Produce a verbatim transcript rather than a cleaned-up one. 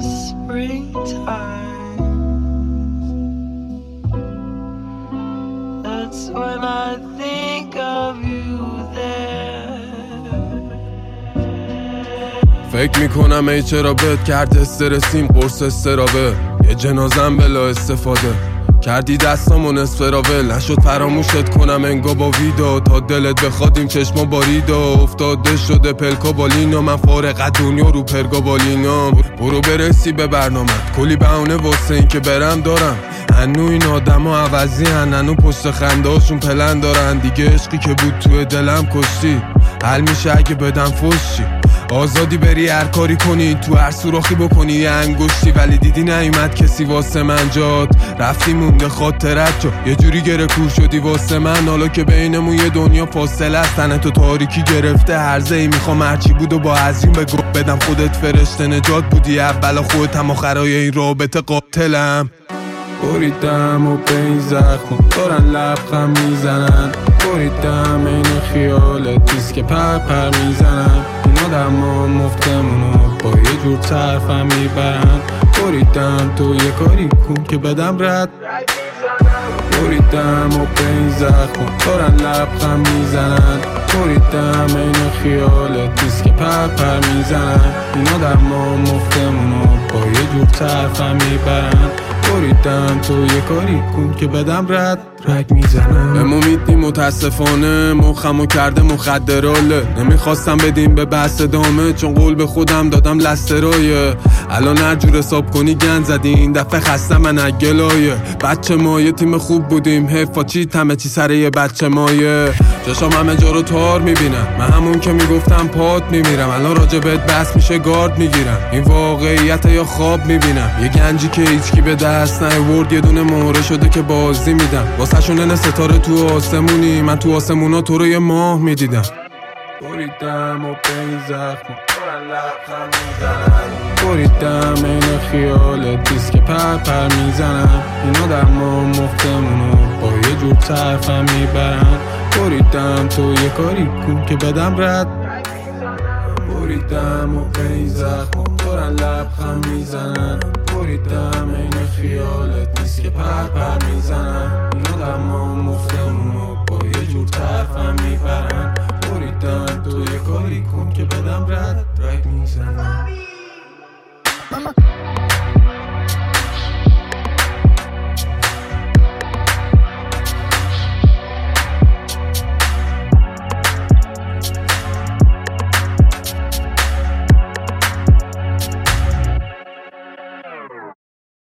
springtime. That's when I think of you there. فکر میکنم ای چرا بهت کرد استرسیم قرص استرابه، یه جنازم بلا استفاده کردی دستامو نصف راول، نشد فراموشت کنم انگا با ویدا تا دلت بخوادیم چشما باریدا افتاده شده پلکا بالینو، من فارغ دنیا رو پرگا بالینام. برو برسی به برنامت، کلی بهونه واسه این که برم دارم، هنو این آدم ها عوضی هن، هنو پشت خنده هاشون پلن دارن، دیگه عشقی که بود توی دلم کشتی، حل میشه اگه بدم فشی، آزادی بری هر کاری کنی، تو هر سوراخی بکنی یه انگشتی، ولی دیدی نیومد کسی واسه من جات، رفتی مونده خاطرت جا، یه جوری گره کور شدی واسه من، حالا که بینمون یه دنیا فاصله است، تنه تو تاریکی گرفته هرزه ای، میخوام هرچی بود و با عزیون بگو بدم، خودت فرشته نجات بودی اولا خودت، هم آخرای این رابطه قاتلم. بریدم و به این زخم دارن لبخم میزنن، بریدم این خیالت دیست که پر پر میزنن، این آدم ها مفتمونو با یه جور طرفم میبرن، بریدم تو یه کاری کن که بدم رد، بریدم و به این زخم دارن لبخم میزنن، بریدم این خیالت دیست که پر پر میزنن، این آدم ها مفتمونو با یه جور طرفم میبرن، بریدم تو یه کاری کن که بدم رد رگ میزنم. امومیدی متاسفانه مخمو کرده مخدراله، نمیخواستم بدیم به بحث دامه چون قول به خودم دادم لسترایه، الان هر جور حساب کنی گند زدی این دفعه خسته من اگلایه، بچه ما یه تیم خوب بودیم حیفا چی همه چی سر یه بچه مایه، چشام همه جا رو تار میبینم، من همون که میگفتم پات میمیرم، الان راجبت بس میشه گارد میگیرم، این واقعیت یا خواب میبینم، یه گنجی که هیچکی به دست نیاورد یه دونه مهره شده که بازی میدم، واسه شونن ستاره تو آسمونی، من تو آسمونا تو رو یه ماه میدیدم، بریدم و به این زخم دارن لبخم میزنن، بریدم این خیالت دیست که پر پر میزنن، این آدم ها مفتمونو با یه جور طرفم میبرن، بریدم تو یه کاری کن که بدم رد، بریدم و به این زخم دارن لبخم میزنن، بریدم این خیالت نیست که پر پر میزنن، این آدم ها مفتمونو با یه جور طرفم میبرن، بریدم تو یه کاری کن که بدم رد رگ میزنن.